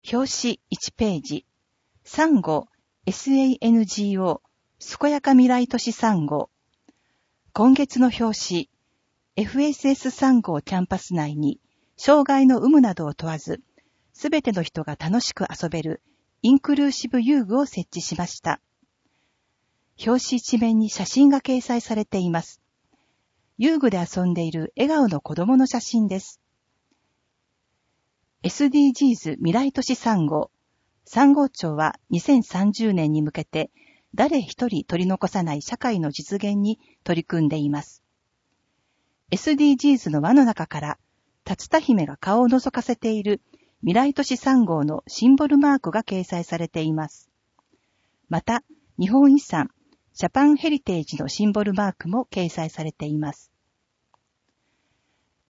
表紙1ページ、サンゴ、SANGO、健やか未来都市サンゴ。今月の表紙、FSS サンゴキャンパス内に、障害の有無などを問わず、すべての人が楽しく遊べるインクルーシブ遊具を設置しました。表紙一面に写真が掲載されています。遊具で遊んでいる笑顔の子供の写真です。SDGs 未来都市サンゴ。サンゴ庁は2030年に向けて誰一人取り残さない社会の実現に取り組んでいます。SDGs の輪の中から竜田姫が顔を覗かせている未来都市3号のシンボルマークが掲載されています。また、日本遺産ジャパンヘリテージのシンボルマークも掲載されています。